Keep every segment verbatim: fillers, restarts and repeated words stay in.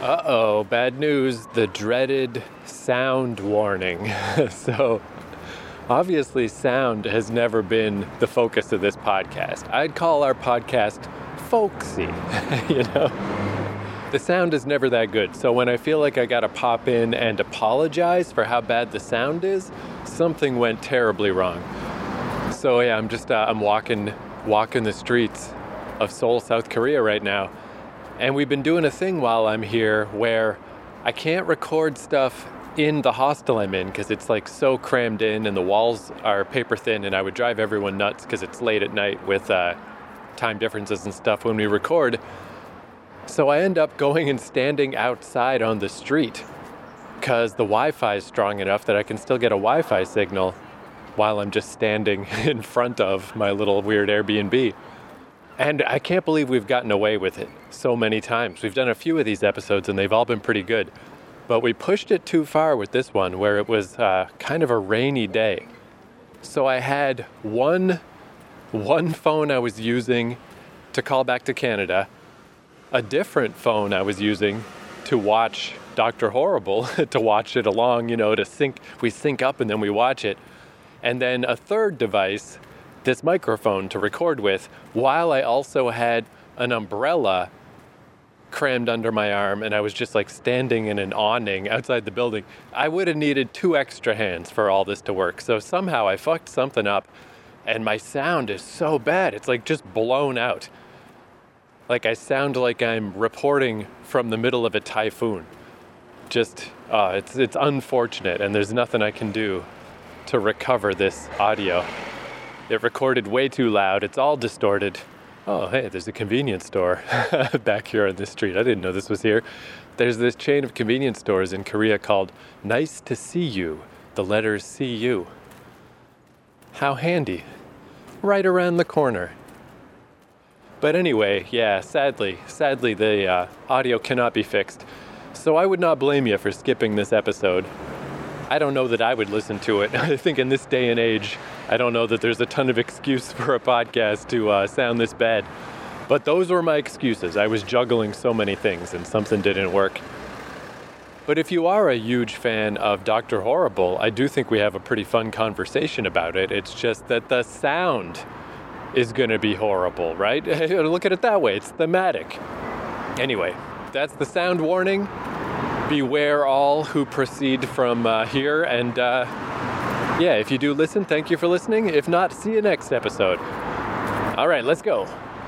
Uh-oh, bad news, the dreaded sound warning. So, obviously sound has never been the focus of this podcast. I'd call our podcast folksy, you know? The sound is never that good, so when I feel like I gotta pop in and apologize for how bad the sound is, something went terribly wrong. So yeah, I'm just, uh, I'm walking, walking the streets of Seoul, South Korea right now. And we've been doing a thing while I'm here where I can't record stuff in the hostel I'm in because it's like so crammed in and the walls are paper thin, and I would drive everyone nuts because it's late at night with uh, time differences and stuff when we record. So I end up going and standing outside on the street because the Wi-Fi is strong enough that I can still get a Wi-Fi signal while I'm just standing in front of my little weird Airbnb. And I can't believe we've gotten away with it so many times. We've done a few of these episodes and they've all been pretty good. But we pushed it too far with this one where it was uh, kind of a rainy day. So I had one, one phone I was using to call back to Canada, a different phone I was using to watch Doctor Horrible, to watch it along, you know, to sync, we sync up and then we watch it. And then a third device, this microphone to record with, while I also had an umbrella crammed under my arm and I was just like standing in an awning outside the building. I would have needed two extra hands for all this to work. So somehow I fucked something up and my sound is so bad. It's like just blown out. Like I sound like I'm reporting from the middle of a typhoon. Just, uh, it's, it's unfortunate and there's nothing I can do to recover this audio. It recorded way too loud. It's all distorted. Oh, hey, there's a convenience store back here on this street. I didn't know this was here. There's this chain of convenience stores in Korea called Nice to See You, the letters C U. How handy. Right around the corner. But anyway, yeah, sadly, sadly the uh, audio cannot be fixed. So I would not blame you for skipping this episode. I don't know that I would listen to it. I think in this day and age, I don't know that there's a ton of excuse for a podcast to uh, sound this bad. But those were my excuses. I was juggling so many things and something didn't work. But if you are a huge fan of Doctor Horrible, I do think we have a pretty fun conversation about it. It's just that the sound is going to be horrible, right? Look at it that way. It's thematic. Anyway, that's the sound warning. Beware all who proceed from uh, here. And uh, yeah, if you do listen, thank you for listening. If not, see you next episode. All right, let's go.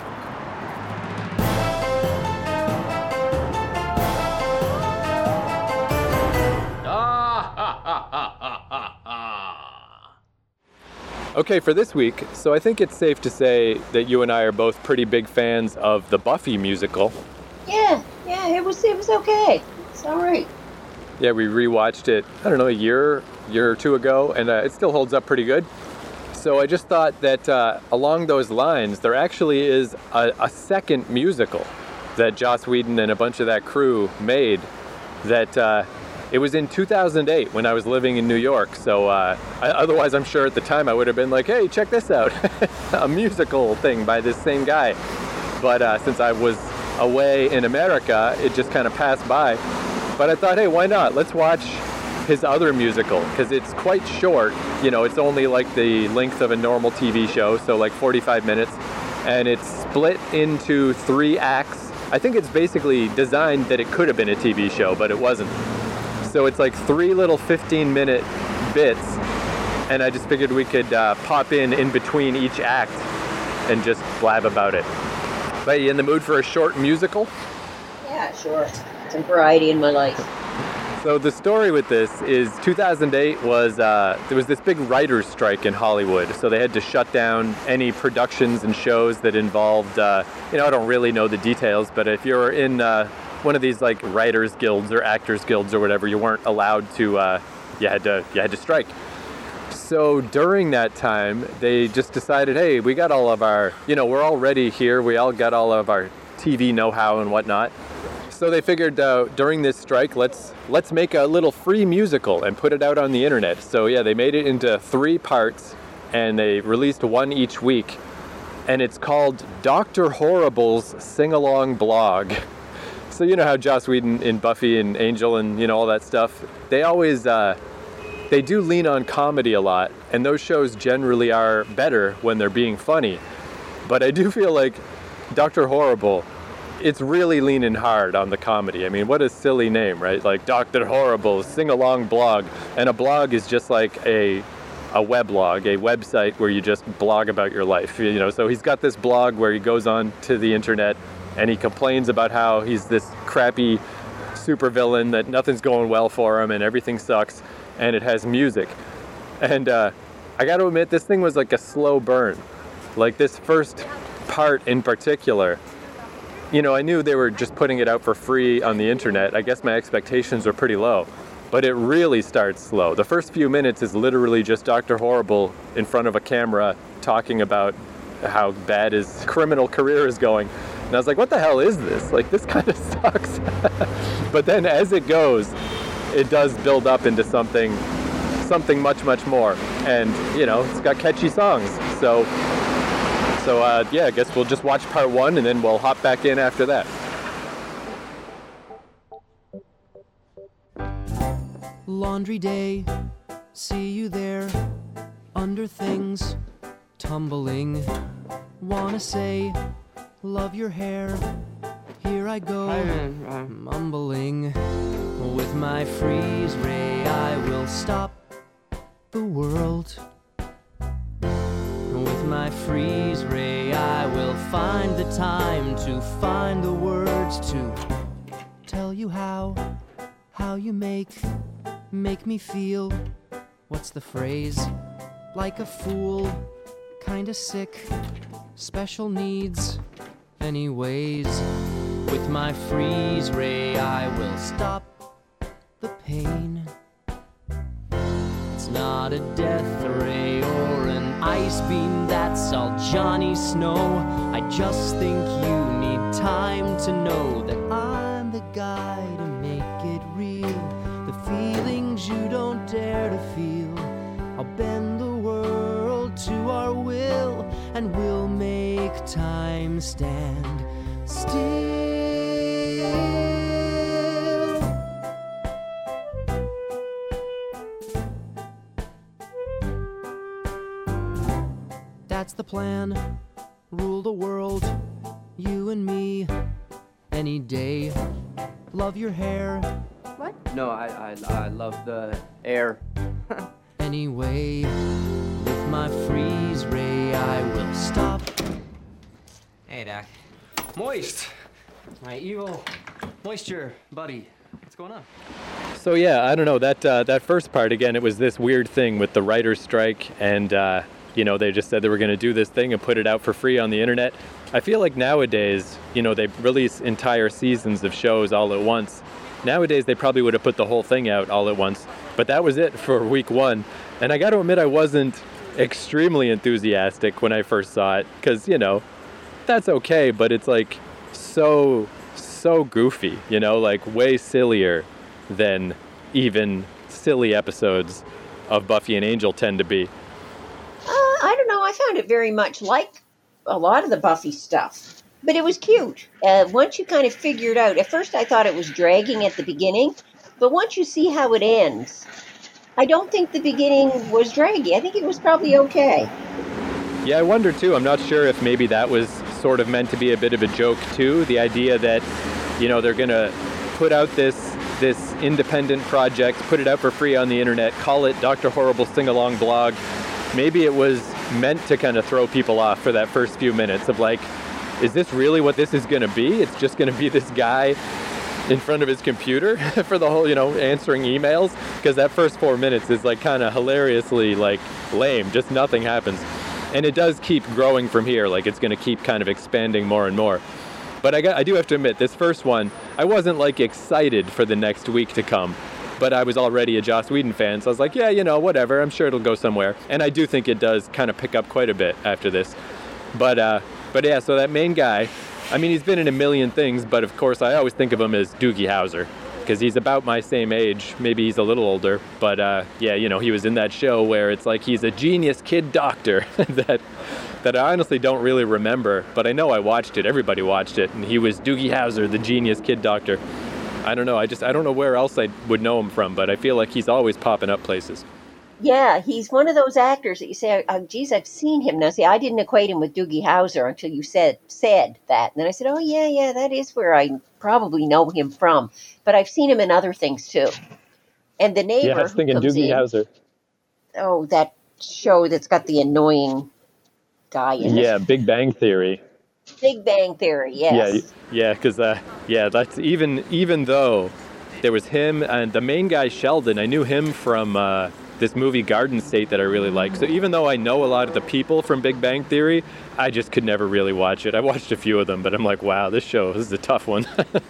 Okay, for this week, so I think it's safe to say that you and I are both pretty big fans of the Buffy musical. Yeah, yeah, it was it was okay. It's all right. Yeah, we rewatched it, I don't know, a year, year or two ago, and uh, it still holds up pretty good. So I just thought that uh, along those lines, there actually is a, a second musical that Joss Whedon and a bunch of that crew made that uh, it was in two thousand eight when I was living in New York. So uh, I, otherwise, I'm sure at the time I would have been like, hey, check this out, a musical thing by this same guy. But uh, since I was away in America, it just kind of passed by. But I thought, hey, why not? Let's watch his other musical, because it's quite short. You know, it's only like the length of a normal T V show, so like forty-five minutes. And it's split into three acts. I think it's basically designed that it could have been a T V show, but it wasn't. So it's like three little fifteen-minute bits, and I just figured we could uh, pop in in between each act and just blab about it. But you in the mood for a short musical? Yeah, sure. Some variety in my life. So the story with this is two thousand eight was, uh, there was this big writer's strike in Hollywood. So they had to shut down any productions and shows that involved, uh, you know, I don't really know the details, but if you're in uh, one of these like writers guilds or actors guilds or whatever, you weren't allowed to, uh, you had to, you had to strike. So during that time, they just decided, hey, we got all of our, you know, we're already here. We all got all of our T V know-how and whatnot. So they figured uh, during this strike, let's let's make a little free musical and put it out on the internet. So yeah, they made it into three parts and they released one each week. And it's called Doctor Horrible's Sing-Along Blog. So you know how Joss Whedon in Buffy and Angel and, you know, all that stuff, they always, uh, they do lean on comedy a lot, and those shows generally are better when they're being funny. But I do feel like Doctor Horrible, it's really leaning hard on the comedy. I mean, what a silly name, right? Like Doctor Horrible, sing-along blog. And a blog is just like a a weblog, a website where you just blog about your life. You know, so he's got this blog where he goes on to the internet and he complains about how he's this crappy supervillain, that nothing's going well for him and everything sucks, and it has music. And uh, I got to admit, this thing was like a slow burn. Like this first part in particular, you know, I knew they were just putting it out for free on the internet. I guess my expectations were pretty low. But it really starts slow. The first few minutes is literally just Doctor Horrible in front of a camera talking about how bad his criminal career is going. And I was like, what the hell is this? Like, this kind of sucks. But then as it goes, it does build up into something, something much, much more. And, you know, it's got catchy songs. So, so uh, yeah, I guess we'll just watch part one and then we'll hop back in after that. Laundry day, see you there, under things, tumbling. Wanna say, love your hair, here I go, mumbling. With my freeze ray I will stop the world. With my freeze ray I will find the time to find the words to tell you how, how you make Make me feel, what's the phrase? Like a fool, kinda sick, special needs, anyways. With my freeze ray I will stop the pain. It's not a death ray or an ice beam, that's all Johnny Snow. I just think you need time to know that I'm the guy to make it real. Feelings you don't dare to feel, I'll bend the world to our will, and we'll make time stand still. That's the plan, rule the world, you and me, any day. Love your hair. What? No, I, I, I love the air. Anyway, with my freeze ray I will stop. Hey, Doc. Moist! My evil moisture buddy. What's going on? So yeah, I don't know, that uh, that first part, again, it was this weird thing with the writer's strike, and uh, you know, they just said they were going to do this thing and put it out for free on the internet. I feel like nowadays, you know, they release entire seasons of shows all at once. Nowadays, they probably would have put the whole thing out all at once, but that was it for week one. And I got to admit, I wasn't extremely enthusiastic when I first saw it, because, you know, that's okay, but it's like so, so goofy, you know, like way sillier than even silly episodes of Buffy and Angel tend to be. Uh, I don't know, I found it very much like a lot of the Buffy stuff. But it was cute. Uh, once you kind of figured out, at first I thought it was dragging at the beginning, but once you see how it ends, I don't think the beginning was draggy. I think it was probably okay. Yeah, I wonder too. I'm not sure if maybe that was sort of meant to be a bit of a joke too. The idea that, you know, they're going to put out this this independent project, put it out for free on the internet, call it Doctor Horrible Sing-Along Blog. Maybe it was meant to kind of throw people off for that first few minutes of like, is this really what this is going to be? It's just going to be this guy in front of his computer for the whole, you know, answering emails? Because that first four minutes is like kind of hilariously like lame. Just nothing happens. And it does keep growing from here. Like it's going to keep kind of expanding more and more. But I, got, I do have to admit, this first one, I wasn't like excited for the next week to come. But I was already a Joss Whedon fan. So I was like, yeah, you know, whatever. I'm sure it'll go somewhere. And I do think it does kind of pick up quite a bit after this. But, uh, But yeah, so that main guy, I mean, he's been in a million things, but of course I always think of him as Doogie Howser. because he's about my same age. Maybe he's a little older, but uh, yeah, you know, he was in that show where it's like he's a genius kid doctor that that I honestly don't really remember, but I know I watched it. Everybody watched it, and he was Doogie Howser, the genius kid doctor. I don't know. I just I don't know where else I would know him from, but I feel like he's always popping up places. Yeah, he's one of those actors that you say, oh, geez, I've seen him. Now, see, I didn't equate him with Doogie Howser until you said said that. And then I said, oh, yeah, yeah, that is where I probably know him from. But I've seen him in other things, too. And the neighbor. Yeah, I was thinking Doogie in, Howser. Oh, that show that's got the annoying guy in yeah, it. Yeah, Big Bang Theory. Big Bang Theory, yes. Yeah, yeah, because, uh, yeah, that's even, even though there was him and the main guy, Sheldon, I knew him from... Uh, this movie Garden State that I really like. So even though I know a lot of the people from Big Bang Theory, I just could never really watch it. I watched a few of them, but I'm like, wow, this show, this is a tough one.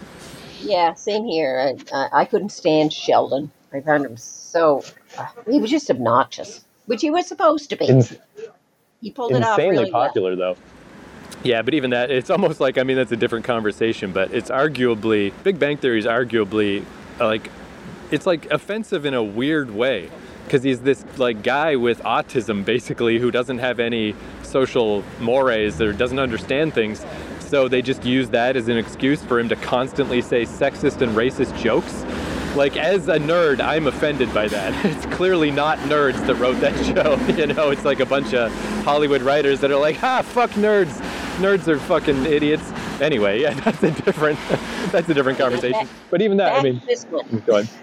Yeah, same here. I, I couldn't stand Sheldon. I found him so, uh, he was just obnoxious, which he was supposed to be. Ins- he pulled it off really Insanely popular, well. though. Yeah, but even that, it's almost like, I mean, that's a different conversation, but it's arguably, Big Bang Theory is arguably, uh, like, it's like offensive in a weird way. Because he's this like guy with autism, basically, who doesn't have any social mores or doesn't understand things. So they just use that as an excuse for him to constantly say sexist and racist jokes. Like, as a nerd, I'm offended by that. It's clearly not nerds that wrote that show. You know, it's like a bunch of Hollywood writers that are like, ha, fuck nerds. Nerds are fucking idiots. Anyway, yeah, that's a different, that's a different conversation. But even that, I mean, go ahead.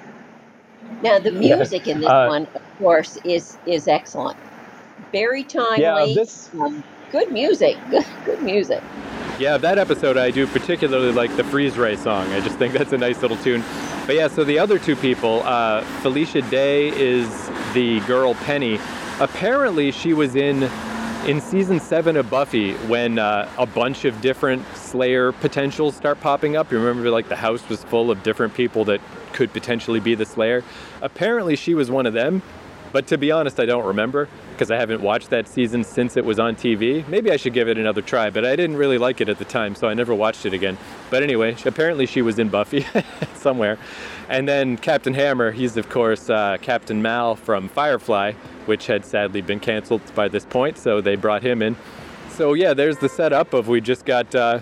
Now, the music yeah. in this uh, one, of course, is is excellent. Very timely. Yeah, this... um, good music. Good, good music. Yeah, that episode I do particularly like the Freeze Ray song. I just think that's a nice little tune. But yeah, so the other two people, uh, Felicia Day is the girl Penny. Apparently, she was in in season seven of Buffy when uh, a bunch of different Slayer potentials start popping up. You remember, like, the house was full of different people that could potentially be the Slayer. Apparently she was one of them, but to be honest, I don't remember because I haven't watched that season since it was on T V. Maybe I should give it another try, but I didn't really like it at the time, so I never watched it again. But anyway, apparently she was in Buffy somewhere. And then Captain Hammer, he's of course uh, Captain Mal from Firefly, which had sadly been canceled by this point, so they brought him in. So yeah, there's the setup of we just got uh,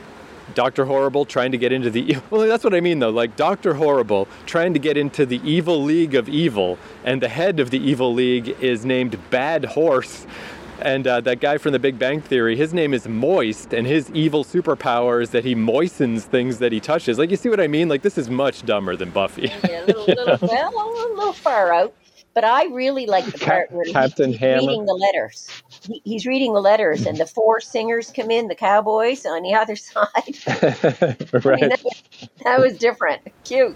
Doctor Horrible trying to get into the... Well, that's what I mean, though. Like, Doctor Horrible trying to get into the evil league of evil, and the head of the evil league is named Bad Horse. And uh, that guy from the Big Bang Theory, his name is Moist, and his evil superpower is that he moistens things that he touches. Like, you see what I mean? Like, this is much dumber than Buffy. Yeah, a little, little, well, a little far out. But I really like the part where Captain he's Hammer. reading the letters. He, he's reading the letters, and the four singers come in, the cowboys on the other side. Right. I mean, that, that was different. Cute.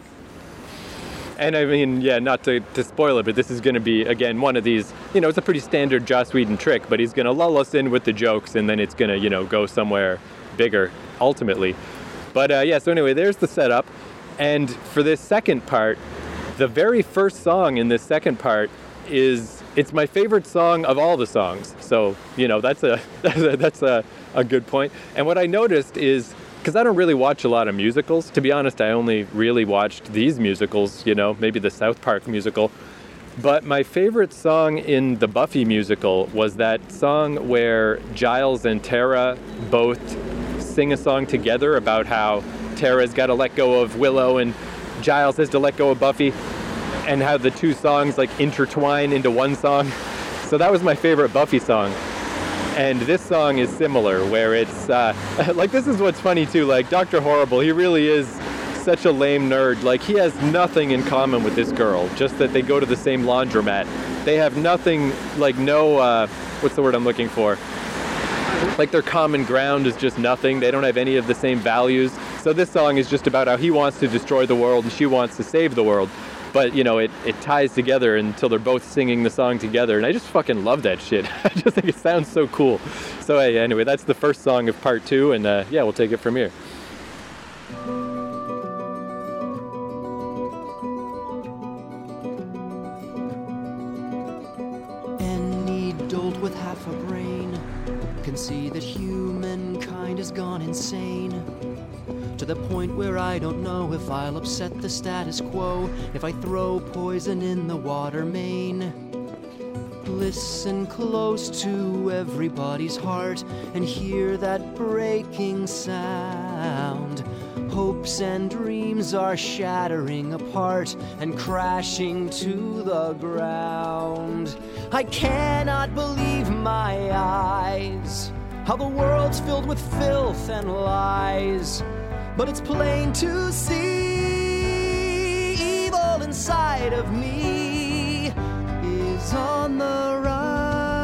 And I mean, yeah, not to, to spoil it, but this is going to be, again, one of these, you know, it's a pretty standard Joss Whedon trick, but he's going to lull us in with the jokes, and then it's going to, you know, go somewhere bigger, ultimately. But, uh, yeah, so anyway, there's the setup. And for this second part, the very first song in this second part is, it's my favorite song of all the songs. So, you know, that's a that's a, a good point. And what I noticed is, because I don't really watch a lot of musicals, to be honest, I only really watched these musicals, you know, maybe the South Park musical. But my favorite song in the Buffy musical was that song where Giles and Tara both sing a song together about how Tara's got to let go of Willow and Giles has to let go of Buffy, and how the two songs like intertwine into one song. So that was my favorite Buffy song. And this song is similar, where it's uh, like, this is what's funny too, like Doctor Horrible, he really is such a lame nerd. Like, he has nothing in common with this girl, just that they go to the same laundromat. They have nothing, like no, uh, what's the word I'm looking for? Like, their common ground is just nothing. They don't have any of the same values. So this song is just about how he wants to destroy the world and she wants to save the world. But, you know, it, it ties together until they're both singing the song together. And I just fucking love that shit. I just think it sounds so cool. So hey, anyway, that's the first song of part two. And uh, yeah, we'll take it from here. Any dolt with half a brain can see that humankind has gone insane. to the point where I don't know if I'll upset the status quo if I throw poison in the water main. Listen close to everybody's heart and hear that breaking sound. Hopes and dreams are shattering apart and crashing to the ground. I cannot believe my eyes, how the world's filled with filth and lies. But it's plain to see evil inside of me is on the rise.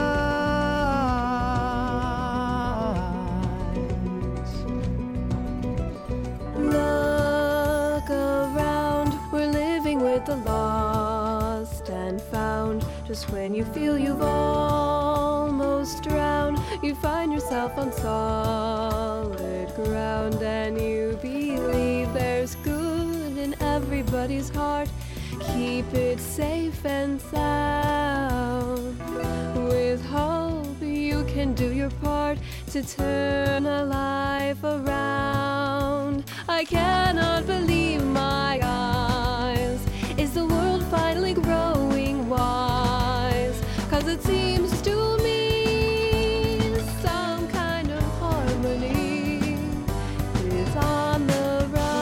Look around, we're living with the lost and found. Just when you feel you've almost drowned, you find yourself on solid ground, and you believe there's good in everybody's heart. Keep it safe and sound. With hope you can do your part to turn a life around. I cannot believe my eyes. Is the world finally growing wise? 'Cause it seems to me some kind of harmony is on the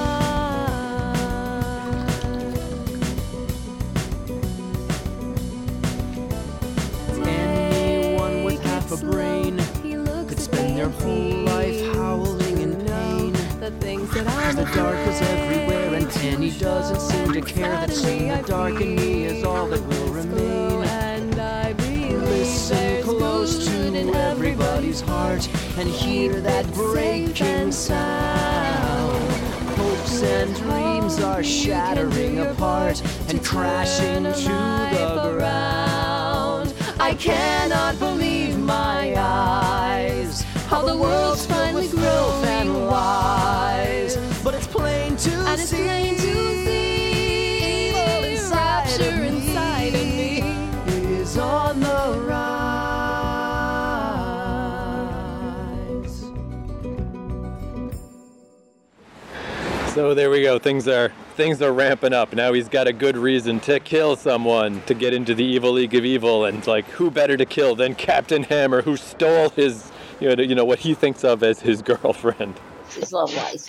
rise. Anyone with half a brain could spend their whole life howling in pain. The things that Cause I'm the dark is everywhere and Penny doesn't seem to care. That seeing the dark in me is all that will remain. And I believe Listen there's close good to in everybody's heart and hear that breaking sound. Hopes and dreams are shattering apart and crashing to the ground. I cannot believe my eyes, how the world's finally growth and lies. But it's plain to And it's see, plain to see evil inside rapture of me inside of me. is on the rise. So there we go. Things are things are ramping up. Now he's got a good reason to kill someone, to get into the evil league of evil, and like, who better to kill than Captain Hammer, who stole his, you know, you know what he thinks of as his girlfriend. His love lies.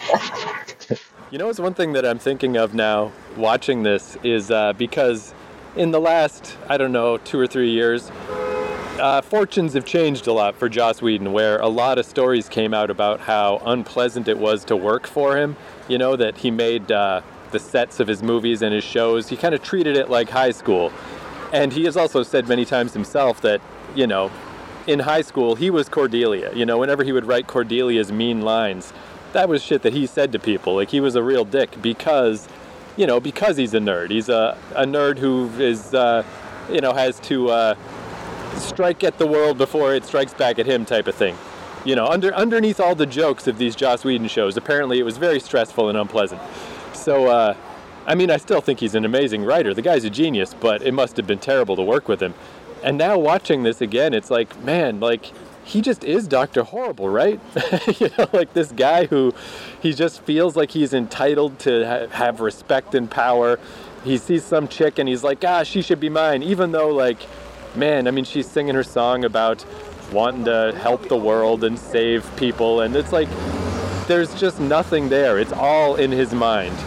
You know, it's one thing that I'm thinking of now watching this is uh, because in the last, I don't know, two or three years, uh, fortunes have changed a lot for Joss Whedon, where a lot of stories came out about how unpleasant it was to work for him. You know, that he made uh, the sets of his movies and his shows, he kind of treated it like high school. And he has also said many times himself that, you know, in high school, he was Cordelia. You know, whenever he would write Cordelia's mean lines, that was shit that he said to people. Like, he was a real dick because, you know, because he's a nerd. He's a, a nerd who is, uh, you know, has to uh, strike at the world before it strikes back at him type of thing. You know, under underneath all the jokes of these Joss Whedon shows, apparently it was very stressful and unpleasant. So, uh, I mean, I still think he's an amazing writer. The guy's a genius, but it must have been terrible to work with him. And now watching this again, it's like, man, like, he just is Doctor Horrible, right? You know, like this guy who, he just feels like he's entitled to ha- have respect and power. He sees some chick and he's like, ah, she should be mine. Even though, like, man, I mean, she's singing her song about wanting to help the world and save people. And it's like, there's just nothing there. It's all in his mind.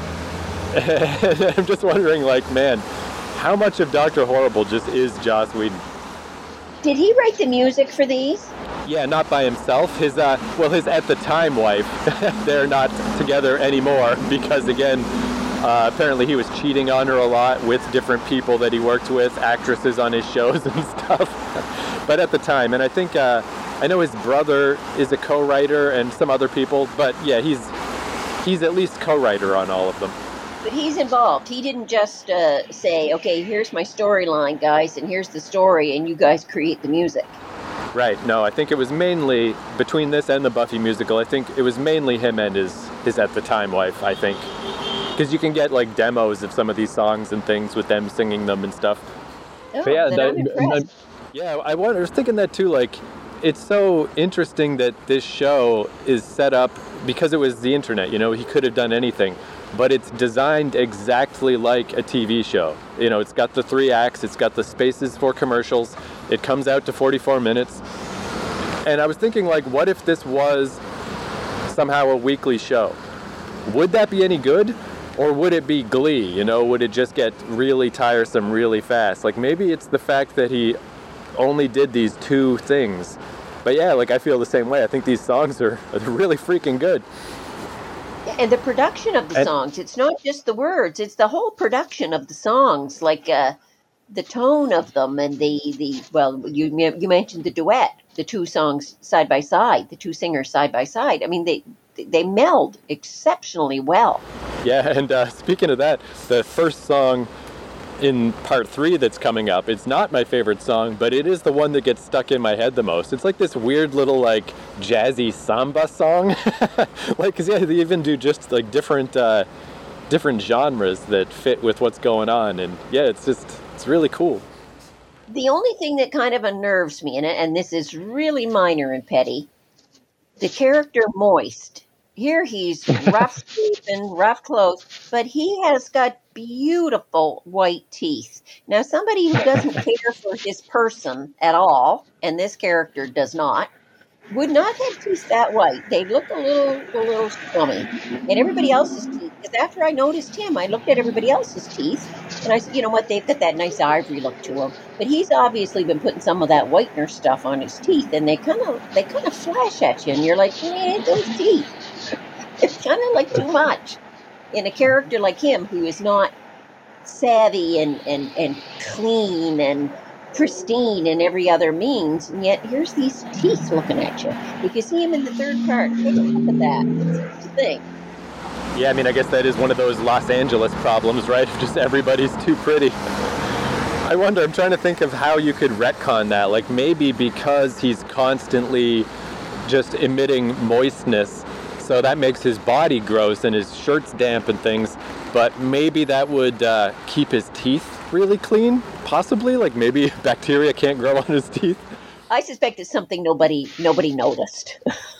And I'm just wondering, like, man, how much of Doctor Horrible just is Joss Whedon? Did he write the music for these? Yeah, not by himself. His, uh, well, his at the time wife, they're not together anymore because, again, uh, apparently he was cheating on her a lot with different people that he worked with, actresses on his shows and stuff. But at the time, and I think, uh, I know his brother is a co-writer and some other people, but yeah, he's he's at least co-writer on all of them. But he's involved. He didn't just uh, say, okay, here's my storyline, guys, and here's the story, and you guys create the music. Right, no, I think it was mainly, between this and the Buffy musical, I think it was mainly him and his, his at the time wife, I think. Because you can get, like, demos of some of these songs and things with them singing them and stuff. Oh, But yeah, then that, I'm impressed. yeah, I, wonder, I was thinking that too, like, it's so interesting that this show is set up because it was the internet, you know, he could have done anything, but it's designed exactly like a T V show. You know, it's got the three acts, it's got the spaces for commercials, it comes out to forty-four minutes. And I was thinking, like, what if this was somehow a weekly show? Would that be any good? Or would it be Glee? You know, would it just get really tiresome really fast? Like, maybe it's the fact that he only did these two things. But yeah, like, I feel the same way. I think these songs are, are really freaking good. And the production of the and, songs, it's not just the words, it's the whole production of the songs, like uh, the tone of them and the, the well, you you mentioned the duet, the two songs side by side, the two singers side by side. I mean, they they meld exceptionally well. Yeah, and uh, speaking of that, the first song in part three that's coming up, it's not my favorite song, but it is the one that gets stuck in my head the most. It's like this weird little, like, jazzy samba song. Like, cause yeah, they even do just like different, uh, different genres that fit with what's going on. And yeah, it's just, it's really cool. The only thing that kind of unnerves me in it, and this is really minor and petty, the character Moist. Here he's rough sleeping, rough clothes, but he has got beautiful white teeth. Now, somebody who doesn't care for his person at all, and this character does not, would not have teeth that white. They look a little, a little scummy. And everybody else's teeth, because after I noticed him, I looked at everybody else's teeth, and I said, you know what, they've got that nice ivory look to them. But he's obviously been putting some of that whitener stuff on his teeth, and they kind of, they kind of flash at you, and you're like, man, those teeth. It's kind of like too much in a character like him who is not savvy and, and, and clean and pristine in every other means, and yet here's these teeth looking at you. You can see him in the third part. Take a look at that. That's the thing. Yeah, I mean, I guess that is one of those Los Angeles problems, right? Just everybody's too pretty. I wonder, I'm trying to think of how you could retcon that. Like, maybe because he's constantly just emitting moistness, so that makes his body gross and his shirt's damp and things, but maybe that would uh, keep his teeth really clean, possibly? Like, maybe bacteria can't grow on his teeth? I suspect it's something nobody nobody noticed.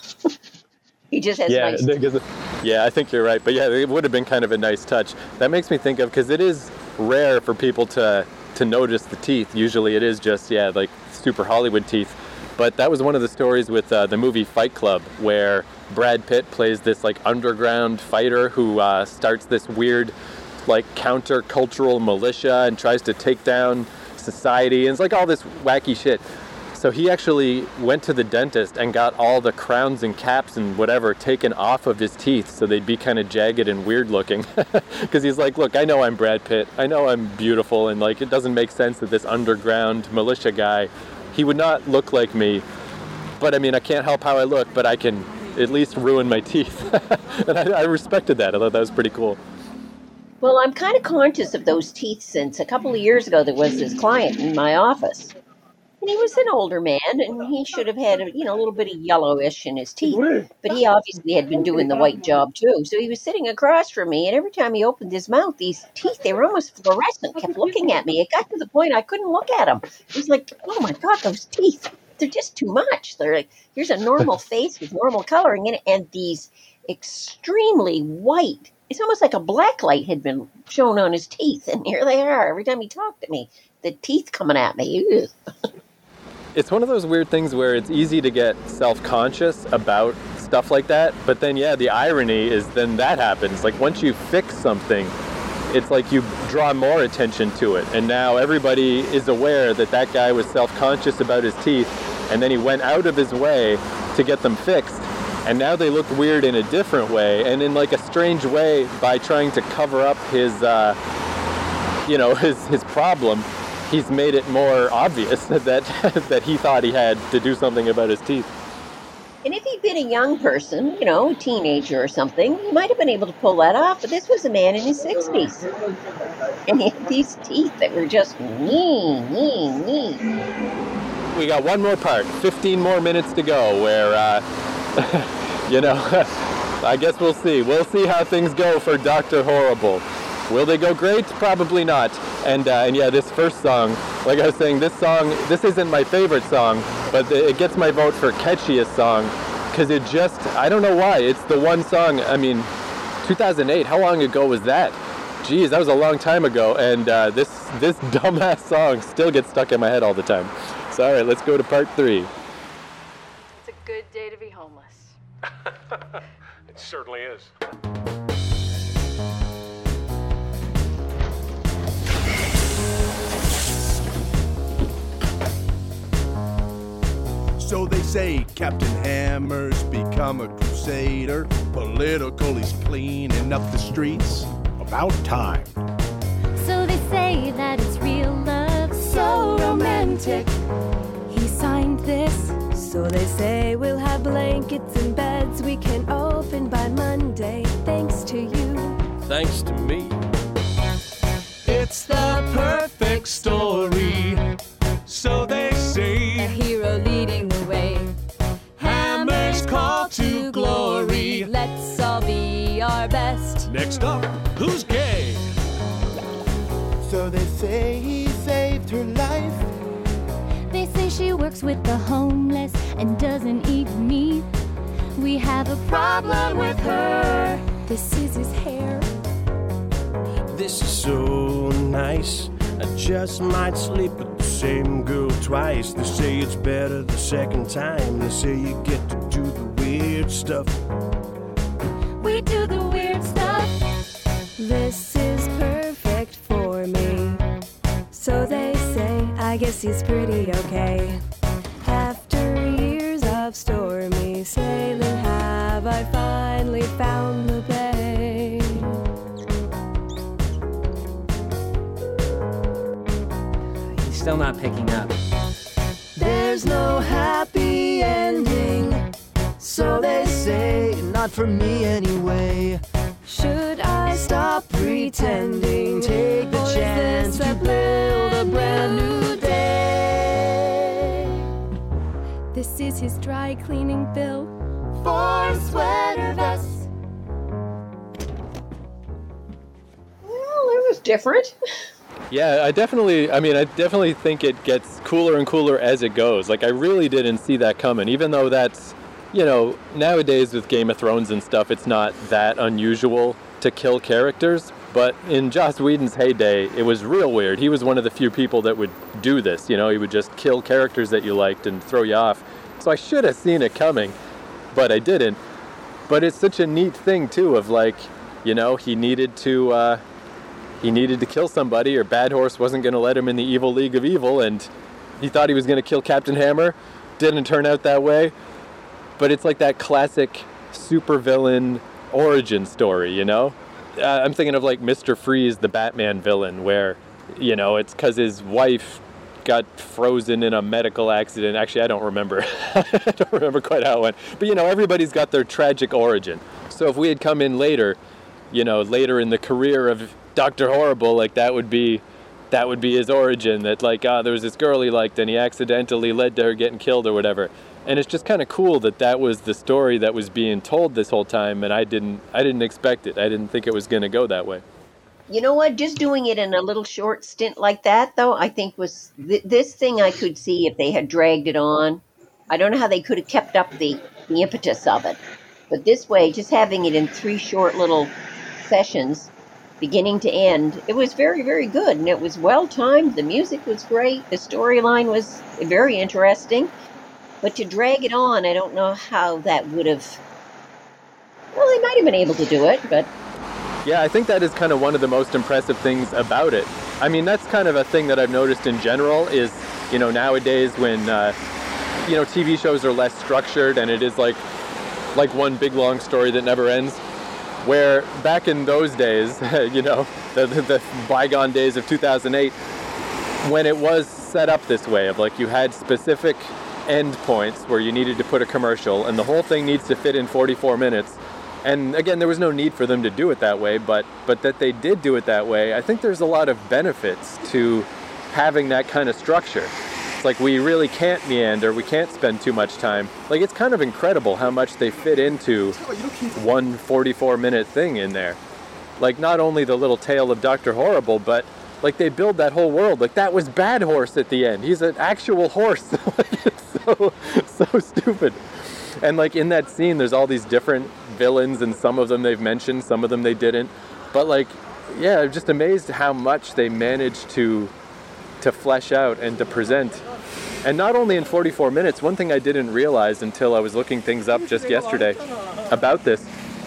He just has yeah, nice... Yeah, I think you're right, but yeah, it would have been kind of a nice touch. That makes me think of, because it is rare for people to, to notice the teeth. Usually it is just, yeah, like super Hollywood teeth. But that was one of the stories with uh, the movie Fight Club, where Brad Pitt plays this like underground fighter who uh, starts this weird like counter-cultural militia and tries to take down society, and it's like all this wacky shit. So he actually went to the dentist and got all the crowns and caps and whatever taken off of his teeth so they'd be kind of jagged and weird looking. Because he's like, look, I know I'm Brad Pitt, I know I'm beautiful, and like it doesn't make sense that this underground militia guy, he would not look like me, but I mean, I can't help how I look, but I can at least ruin my teeth. And I, I respected that. I thought that was pretty cool. Well, I'm kind of conscious of those teeth since a couple of years ago there was this client in my office. And he was an older man, and he should have had, a, you know, a little bit of yellowish in his teeth. But he obviously had been doing the white job, too. So he was sitting across from me, and every time he opened his mouth, these teeth, they were almost fluorescent, kept looking at me. It got to the point I couldn't look at him. It was like, oh, my God, those teeth. They're just too much. They're like, here's a normal face with normal coloring in it, and these extremely white. It's almost like a black light had been shown on his teeth, and here they are. Every time he talked to me, the teeth coming at me. It's one of those weird things where it's easy to get self-conscious about stuff like that, but then, yeah, the irony is then that happens. Like, once you fix something, it's like you draw more attention to it, and now everybody is aware that that guy was self-conscious about his teeth, and then he went out of his way to get them fixed, and now they look weird in a different way, and in like a strange way, by trying to cover up his, uh, you know, his his problem, he's made it more obvious that that he thought he had to do something about his teeth. And if he'd been a young person, you know, a teenager or something, he might have been able to pull that off. But this was a man in his sixties. And he had these teeth that were just nee, nee, nee. We got one more part, fifteen more minutes to go, where, uh, you know, I guess we'll see. We'll see how things go for Doctor Horrible. Will they go great? Probably not. And uh, and yeah, this first song, like I was saying, this song, this isn't my favorite song, but it gets my vote for catchiest song, because it just, I don't know why, it's the one song, I mean, two thousand eight, how long ago was that? Geez, that was a long time ago, and uh, this, this dumbass song still gets stuck in my head all the time. So all right, let's go to part three. It's a good day to be homeless. It certainly is. So they say Captain Hammer's become a crusader. Political, he's cleaning up the streets. About time. So they say that it's real love, so romantic. He signed this, so they say we'll have blankets and beds we can open by Monday, thanks to you. Thanks to me. It's the perfect story, so they say. A hero leading the way. Hammer's call to glory. Let's all be our best. Next up, who's gay? So they say he saved her life. They say she works with the homeless and doesn't eat meat. We have a problem with her. This is his hair. This is so nice. I just might sleep with the same girl twice. They say it's better the second time. They say you get to do the weird stuff. We do the weird stuff. This is perfect for me. So they say, I guess he's pretty okay. After years of stormy sailing, have I finally found the bay? Still not picking up. There's no happy ending, so they say, not for me anyway. should I stop pretending? Take the Or is chance this to a build a brand new day? This is his dry cleaning bill for sweater vests. Well, it was different. Yeah, I definitely, I mean, I definitely think it gets cooler and cooler as it goes. Like, I really didn't see that coming, even though that's, you know, nowadays with Game of Thrones and stuff, it's not that unusual to kill characters. But in Joss Whedon's heyday, it was real weird. He was one of the few people that would do this, you know, he would just kill characters that you liked and throw you off. So I should have seen it coming, but I didn't. But it's such a neat thing, too, of like, you know, he needed to, uh, he needed to kill somebody, or Bad Horse wasn't going to let him in the Evil League of Evil, and he thought he was going to kill Captain Hammer. Didn't turn out that way. But it's like that classic supervillain origin story, you know? Uh, I'm thinking of like Mister Freeze, the Batman villain, where, you know, it's because his wife got frozen in a medical accident. Actually, I don't remember. I don't remember quite how it went. But, you know, everybody's got their tragic origin. So if we had come in later, you know, later in the career of Doctor Horrible, like that would be that would be his origin, that like, ah, there was this girl he liked and he accidentally led to her getting killed or whatever. And it's just kind of cool that that was the story that was being told this whole time, and I didn't I didn't expect it. I didn't think it was going to go that way. You know what? Just doing it in a little short stint like that, though, I think was th- this thing I could see if they had dragged it on. I don't know how they could have kept up the, the impetus of it. But this way, just having it in three short little sessions, beginning to end, it was very, very good. And it was well timed. The music was great. The storyline was very interesting. But to drag it on, I don't know how that would have... Well, they might have been able to do it, but... Yeah, I think that is kind of one of the most impressive things about it. I mean, that's kind of a thing that I've noticed in general is, you know, nowadays when, uh, you know, T V shows are less structured and it is like, like one big long story that never ends. Where back in those days, you know, the, the, the bygone days of two thousand eight, when it was set up this way of like you had specific end points where you needed to put a commercial and the whole thing needs to fit in forty-four minutes. And again, there was no need for them to do it that way, but but that they did do it that way, I think there's a lot of benefits to having that kind of structure. It's like we really can't meander, we can't spend too much time. Like, it's kind of incredible how much they fit into one forty-four minute thing in there. like not only the little tale of Doctor Horrible, but like they build that whole world. Like that was Bad Horse at the end. He's an actual horse. Like, it's so, so stupid. And like in that scene, there's all these different villains, and some of them they've mentioned, some of them they didn't. But like, yeah, I'm just amazed how much they managed to to flesh out and to present. And not only in forty-four minutes, one thing I didn't realize until I was looking things up just yesterday about this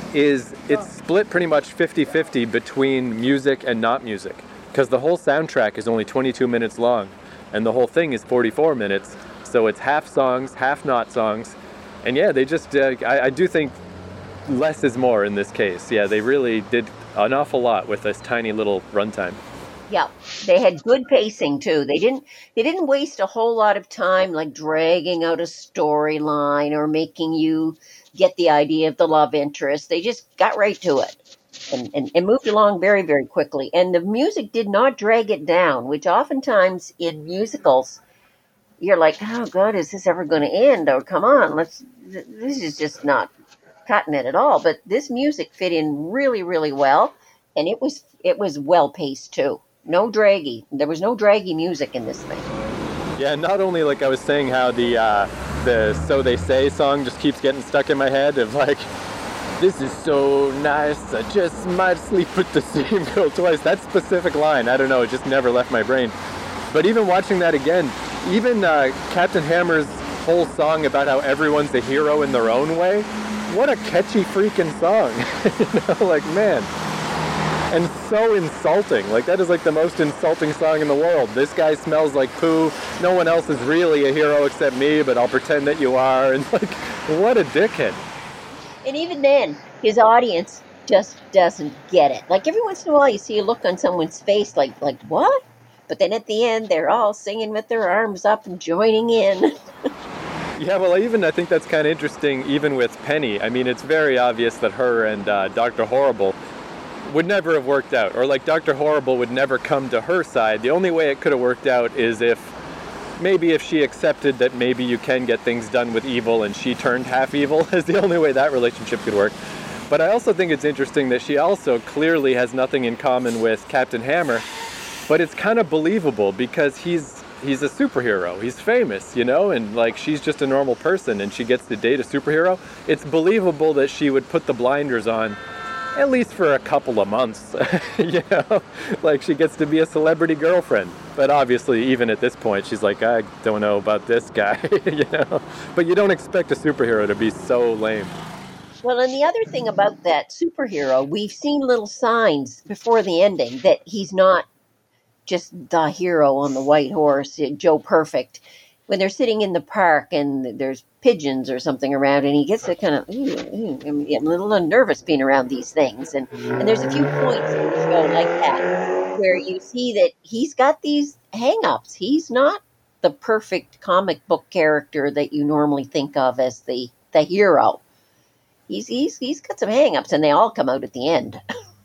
is it's split pretty much fifty-fifty between music and not music. Because the whole soundtrack is only twenty-two minutes long, and the whole thing is forty-four minutes. So it's half songs, half not songs. And yeah, they just, uh, I, I do think less is more in this case. Yeah, they really did an awful lot with this tiny little runtime. Yeah, they had good pacing too. They didn't they didn't waste a whole lot of time like dragging out a storyline or making you get the idea of the love interest. They just got right to it and, and, and moved along very, very quickly. And the music did not drag it down, which oftentimes in musicals, you're like, oh God, is this ever going to end? Or come on, let's, this is just not cutting it at all. But this music fit in really, really well. And it was, it was well paced too. No draggy. There was no draggy music in this thing. Yeah, not only like I was saying how the uh, the So They Say song just keeps getting stuck in my head of like, this is so nice, I just might sleep with the same girl twice. That specific line, I don't know, it just never left my brain. But even watching that again, even uh, Captain Hammer's whole song about how everyone's a hero in their own way, what a catchy freaking song. You know, like, man. And so insulting. Like, that is like the most insulting song in the world. This guy smells like poo. No one else is really a hero except me, but I'll pretend that you are. And like, what a dickhead. And even then, his audience just doesn't get it. Like, every once in a while you see a look on someone's face like, like, what? But then at the end, they're all singing with their arms up and joining in. Yeah, well, even I think that's kind of interesting, even with Penny. I mean, it's very obvious that her and uh, Doctor Horrible would never have worked out, or like Doctor Horrible would never come to her side. The only way it could have worked out is if maybe if she accepted that maybe you can get things done with evil and she turned half evil is the only way that relationship could work. But I also think it's interesting that she also clearly has nothing in common with Captain Hammer, but it's kind of believable because he's he's a superhero. He's famous, you know, and like she's just a normal person and she gets to date a superhero. It's believable that she would put the blinders on at least for a couple of months, you know, like she gets to be a celebrity girlfriend. But obviously, even at this point, she's like, I don't know about this guy, you know. But you don't expect a superhero to be so lame. Well, and the other thing about that superhero, we've seen little signs before the ending that he's not just the hero on the white horse, Joe Perfect. When they're sitting in the park and there's pigeons or something around, and he gets to kind of, ooh, ooh, I'm a little nervous being around these things. And, and there's a few points in the show like that where you see that he's got these hang-ups. He's not the perfect comic book character that you normally think of as the, the hero. He's, he's, he's got some hang-ups, and they all come out at the end.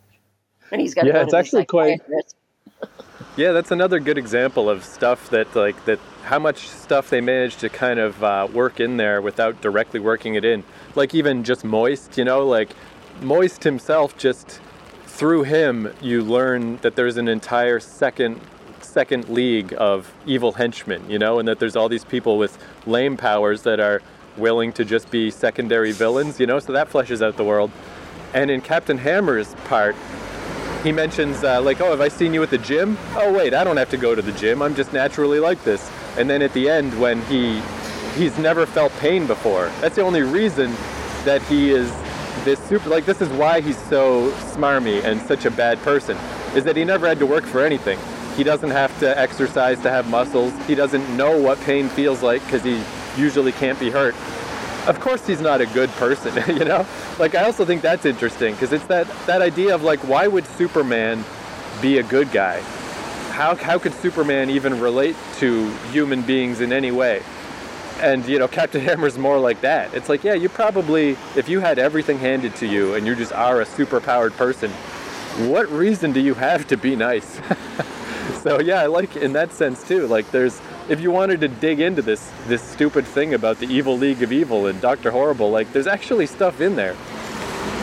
And he's got yeah, it's actually quite... psychiatrist. Yeah, that's another good example of stuff that, like, that how much stuff they managed to kind of uh, work in there without directly working it in. Like, even just Moist, you know, like, Moist himself, just through him, you learn that there's an entire second second league of evil henchmen, you know, and that there's all these people with lame powers that are willing to just be secondary villains, you know, so that fleshes out the world. And in Captain Hammer's part, he mentions, uh, like, oh, have I seen you at the gym? Oh, wait, I don't have to go to the gym. I'm just naturally like this. And then at the end, when he he's never felt pain before. That's the only reason that he is this super, like, this is why he's so smarmy and such a bad person, is that he never had to work for anything. He doesn't have to exercise to have muscles. He doesn't know what pain feels like because he usually can't be hurt. Of course he's not a good person, you know? Like, I also think that's interesting, because it's that, that idea of, like, why would Superman be a good guy? How, how could Superman even relate to human beings in any way? And, you know, Captain Hammer's more like that. It's like, yeah, you probably, if you had everything handed to you and you just are a super-powered person, what reason do you have to be nice? So, yeah, I like in that sense, too. Like, there's... If you wanted to dig into this this stupid thing about the evil League of Evil and Doctor Horrible, like, there's actually stuff in there.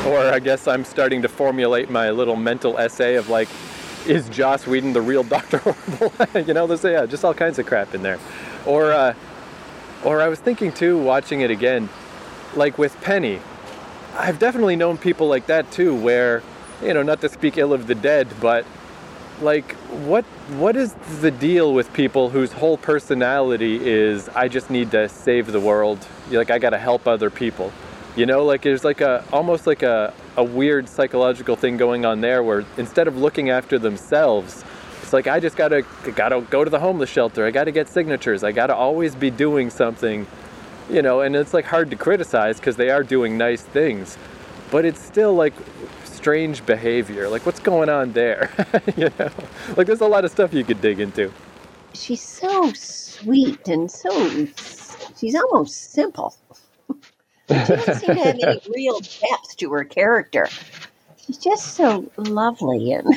Or I guess I'm starting to formulate my little mental essay of like, is Joss Whedon the real Doctor Horrible? You know, there's yeah, just all kinds of crap in there. Or, uh, or I was thinking too, watching it again, like with Penny, I've definitely known people like that too, where, you know, not to speak ill of the dead, but like, what what is the deal with people whose whole personality is, I just need to save the world, like I gotta help other people? You know, like there's like a, almost like a, a weird psychological thing going on there where instead of looking after themselves, it's like, I just gotta, gotta go to the homeless shelter. I gotta get signatures. I gotta always be doing something, you know, and it's like hard to criticize because they are doing nice things, but it's still like strange behavior. Like what's going on there? You know, like there's a lot of stuff you could dig into. She's so sweet and so, she's almost simple. She doesn't seem to have any real depth to her character. She's just so lovely, and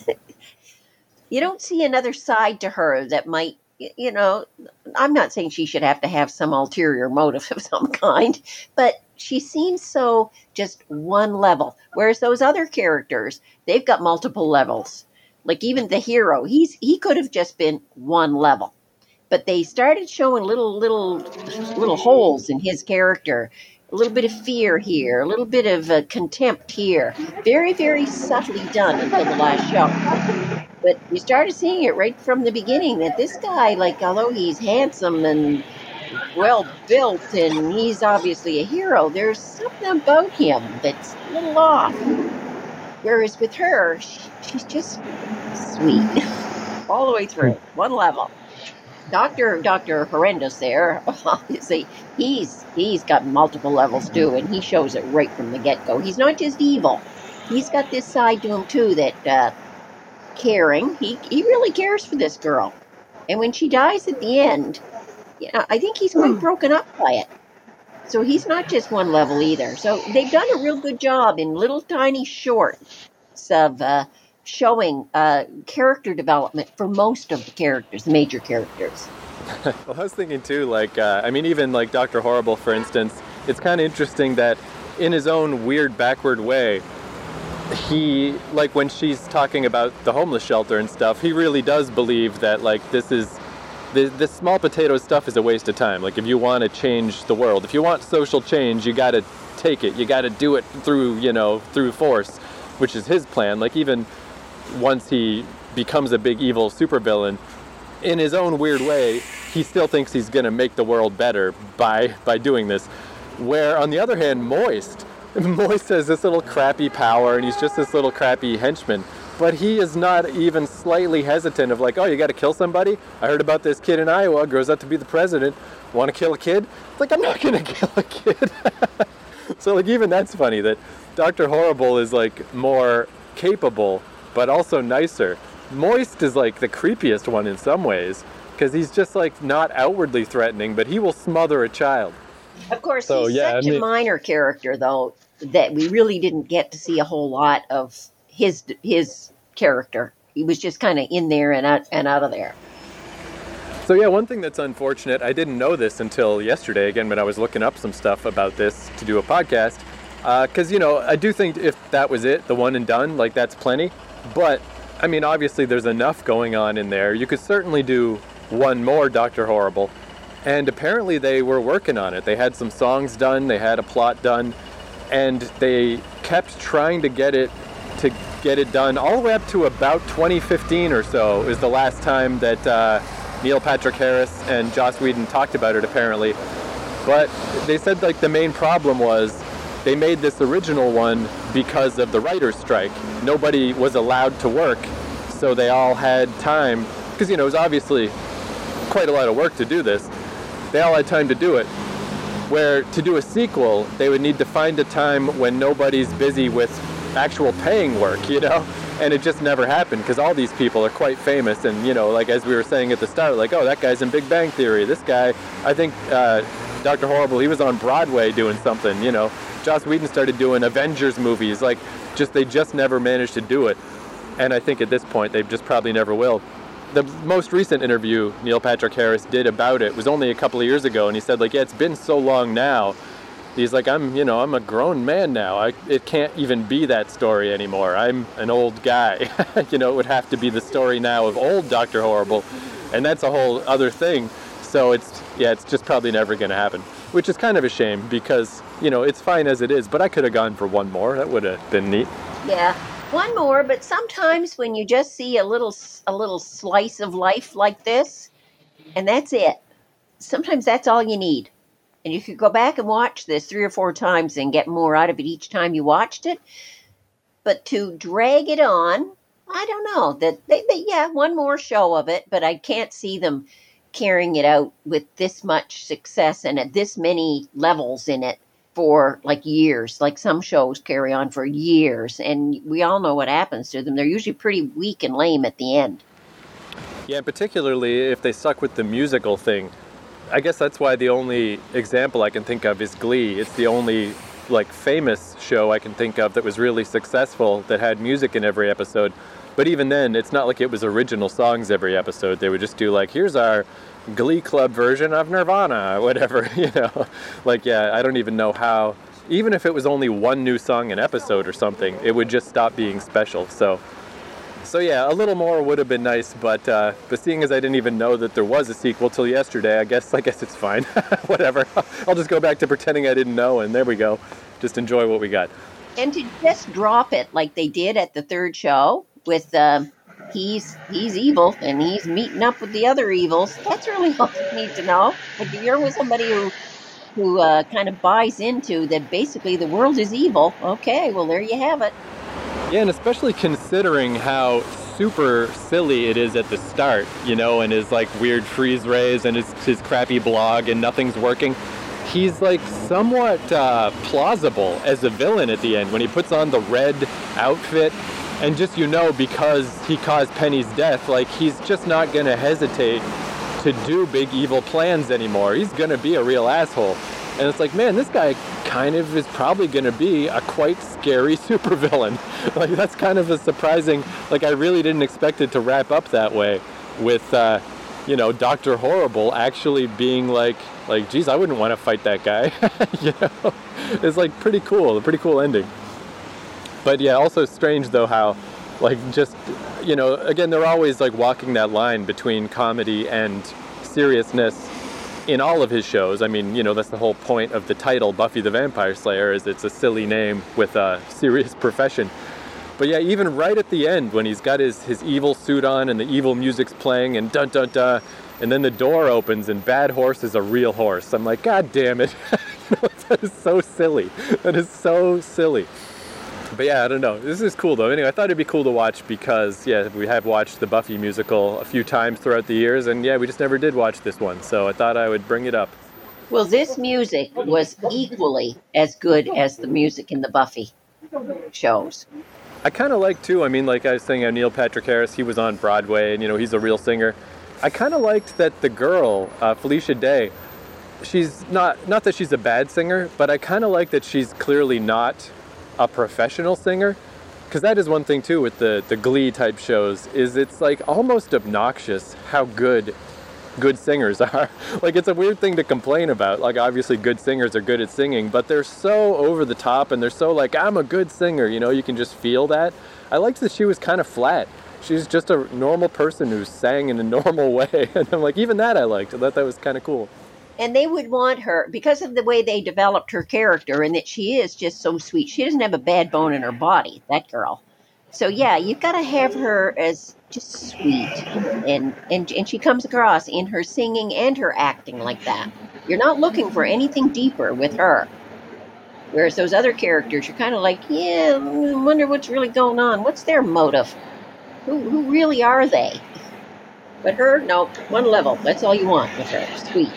you don't see another side to her that might, you know, I'm not saying she should have to have some ulterior motive of some kind, but she seems so just one level. Whereas those other characters, they've got multiple levels. Like even the hero, he's he could have just been one level. But they started showing little, little, little holes in his character. A little bit of fear here, a little bit of uh, contempt here. Very, very subtly done until the last show. But you started seeing it right from the beginning that this guy, like, although he's handsome and well-built and he's obviously a hero, there's something about him that's a little off. Whereas with her, she, she's just sweet. All the way through, one level. Doctor Doctor Horrendous there, obviously, he's he's got multiple levels too, and he shows it right from the get-go. He's not just evil. He's got this side to him too that uh, caring. He he really cares for this girl. And when she dies at the end, you know, I think he's quite broken up by it. So he's not just one level either. So they've done a real good job in little tiny shorts of uh, showing uh, character development for most of the characters, the major characters. Well, I was thinking too, like, uh, I mean, even like Doctor Horrible, for instance, it's kind of interesting that in his own weird, backward way, he, like when she's talking about the homeless shelter and stuff, he really does believe that, like, this is, this, this small potato stuff is a waste of time. Like, if you want to change the world, if you want social change, you got to take it. You got to do it through, you know, through force, which is his plan. Like, even once he becomes a big evil supervillain, in his own weird way, he still thinks he's going to make the world better by by doing this. Where, on the other hand, Moist, Moist has this little crappy power, and he's just this little crappy henchman. But he is not even slightly hesitant of like, oh, you got to kill somebody? I heard about this kid in Iowa, grows up to be the president. Want to kill a kid? It's like, I'm not going to kill a kid. So, like, even that's funny, that Doctor Horrible is, like, more capable, but also nicer. Moist is like the creepiest one in some ways, because he's just like not outwardly threatening, but he will smother a child. Of course, so, he's yeah, such I mean, a minor character, though, that we really didn't get to see a whole lot of his his character. He was just kind of in there and out and out of there. So yeah, one thing that's unfortunate, I didn't know this until yesterday, again, when I was looking up some stuff about this to do a podcast, because, uh, you know, I do think if that was it, the one and done, like, that's plenty. But, I mean, obviously there's enough going on in there. You could certainly do one more Doctor Horrible. And apparently they were working on it. They had some songs done, they had a plot done, and they kept trying to get it to get it done all the way up to about twenty fifteen or so is the last time that uh, Neil Patrick Harris and Joss Whedon talked about it, apparently. But they said, like, the main problem was they made this original one because of the writer's strike. Nobody was allowed to work, so they all had time, because, you know, it was obviously quite a lot of work to do this. They all had time to do it. Where to do a sequel, they would need to find a time when nobody's busy with actual paying work, you know? And it just never happened, because all these people are quite famous, and, you know, like as we were saying at the start, like, oh, that guy's in Big Bang Theory. This guy, I think uh, Doctor Horrible, he was on Broadway doing something, you know? Joss Whedon started doing Avengers movies, like, just they just never managed to do it. And I think at this point, they just probably never will. The most recent interview Neil Patrick Harris did about it was only a couple of years ago, and he said, like, yeah, it's been so long now He's like, I'm, you know, I'm a grown man now. I, it can't even be that story anymore. I'm an old guy. You know, it would have to be the story now of old Doctor Horrible, and that's a whole other thing. So it's, yeah, it's just probably never going to happen, which is kind of a shame because, you know, it's fine as it is, but I could have gone for one more. That would have been neat. Yeah, one more, but sometimes when you just see a little, a little slice of life like this, and that's it, sometimes that's all you need. And you could go back and watch this three or four times and get more out of it each time you watched it. But to drag it on, I don't know. That they, they, yeah, one more show of it, but I can't see them carrying it out with this much success and at this many levels in it for like years. Like some shows carry on for years, and we all know what happens to them. They're usually pretty weak and lame at the end. Yeah, particularly if they suck with the musical thing. I guess that's why the only example I can think of is Glee. It's the only, like, famous show I can think of that was really successful, that had music in every episode. But even then, it's not like it was original songs every episode. They would just do, like, here's our Glee Club version of Nirvana, or whatever, you know. Like, yeah, I don't even know how. Even if it was only one new song an episode or something, it would just stop being special. So... So yeah, a little more would have been nice, but uh, but seeing as I didn't even know that there was a sequel till yesterday, I guess I guess it's fine. Whatever. I'll just go back to pretending I didn't know, and there we go. Just enjoy what we got. And to just drop it like they did at the third show with um, he's he's evil and he's meeting up with the other evils. That's really all you need to know. If you're with somebody who who uh, kind of buys into that, basically the world is evil. Okay, well there you have it. Yeah, and especially considering how super silly it is at the start, you know, and his like weird freeze rays and his, his crappy blog and nothing's working. He's like somewhat uh, plausible as a villain at the end when he puts on the red outfit, and just, you know, because he caused Penny's death, like he's just not going to hesitate to do big evil plans anymore. He's going to be a real asshole. And it's like, man, this guy kind of is probably going to be a quite scary supervillain. Like, that's kind of a surprising, like, I really didn't expect it to wrap up that way with, uh, you know, Doctor Horrible actually being like, like, geez, I wouldn't want to fight that guy. You know, it's like pretty cool, a pretty cool ending. But yeah, also strange though how, like, just, you know, again, they're always like walking that line between comedy and seriousness in all of his shows. I mean, you know, that's the whole point of the title, Buffy the Vampire Slayer, is it's a silly name with a serious profession. But yeah, even right at the end, when he's got his, his evil suit on and the evil music's playing and dun dun dun, and then the door opens and Bad Horse is a real horse. I'm like, God damn it. That is so silly. That is so silly. But yeah, I don't know. This is cool though. Anyway, I thought it'd be cool to watch because, yeah, we have watched the Buffy musical a few times throughout the years, and yeah, we just never did watch this one, so I thought I would bring it up. Well, this music was equally as good as the music in the Buffy shows. I kind of like, too, I mean, like I was saying, uh, Neil Patrick Harris, he was on Broadway, and, you know, he's a real singer. I kind of liked that the girl, uh, Felicia Day, she's not, not that she's a bad singer, but I kind of like that she's clearly not a professional singer, because that is one thing too with the the Glee type shows, is it's like almost obnoxious how good good singers are. Like, it's a weird thing to complain about. Like, obviously good singers are good at singing, but they're so over the top and they're so like, I'm a good singer, you know, you can just feel that. I liked that she was kind of flat. She's just a normal person who sang in a normal way, and I'm like, even that I liked. I thought that was kind of cool. And they would want her, because of the way they developed her character, and that she is just so sweet. She doesn't have a bad bone in her body, that girl. So yeah, you've got to have her as just sweet. And, and, and she comes across in her singing and her acting like that. You're not looking for anything deeper with her. Whereas those other characters, you're kind of like, yeah, I wonder what's really going on. What's their motive? Who, who really are they? But her, no, one level. That's all you want with her. Sweet.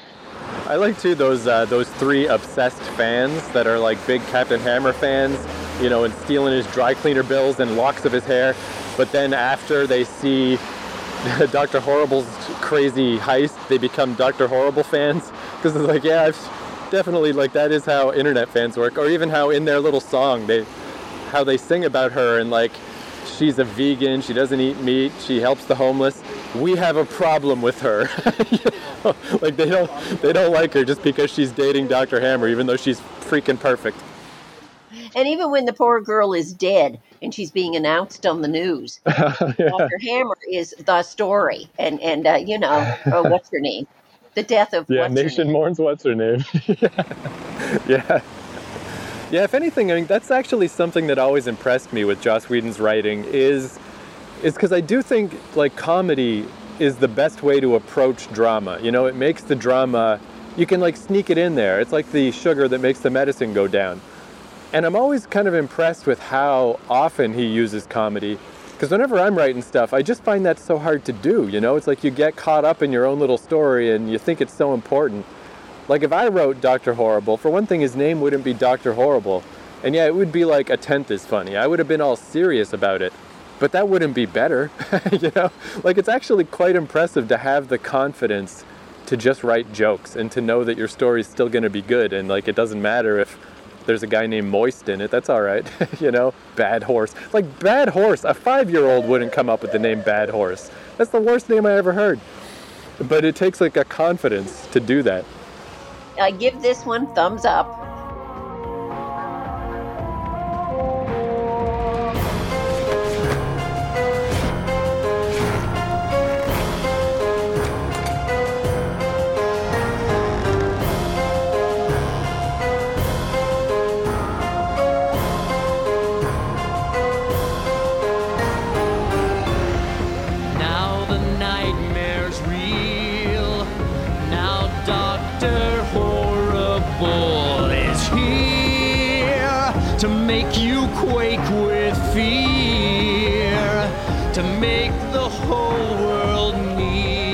I like, too, those uh, those three obsessed fans that are like big Captain Hammer fans, you know, and stealing his dry cleaner bills and locks of his hair. But then after they see Doctor Horrible's crazy heist, they become Doctor Horrible fans. Because it's like, yeah, I've definitely, like, that is how internet fans work. Or even how in their little song, they how they sing about her and, like, she's a vegan, she doesn't eat meat, she helps the homeless. we have a problem with her. You know? Like they don't they don't like her just because she's dating Doctor Hammer, even though she's freaking perfect. And even when the poor girl is dead and she's being announced on the news, yeah. Doctor Hammer is the story. And, and uh, you know, oh, what's her name? The death of yeah, what's Nation her name? mourns what's her name. yeah. yeah. Yeah, if anything, I mean, that's actually something that always impressed me with Joss Whedon's writing is is because I do think, like, comedy is the best way to approach drama. You know, it makes the drama, you can, like, sneak it in there. It's like the sugar that makes the medicine go down. And I'm always kind of impressed with how often he uses comedy. Because whenever I'm writing stuff, I just find that so hard to do, you know? It's like you get caught up in your own little story and you think it's so important. Like if I wrote Doctor Horrible, for one thing, his name wouldn't be Doctor Horrible. And yeah, it would be like A Tenth is Funny. I would have been all serious about it. But that wouldn't be better, you know? Like it's actually quite impressive to have the confidence to just write jokes and to know that your story's still going to be good. And like it doesn't matter if there's a guy named Moist in it, that's all right, you know? Bad Horse. Like, Bad Horse, a five-year-old wouldn't come up with the name Bad Horse. That's the worst name I ever heard. But it takes, like, a confidence to do that. I give this one thumbs up. To make you quake with fear, to make the whole world kneel.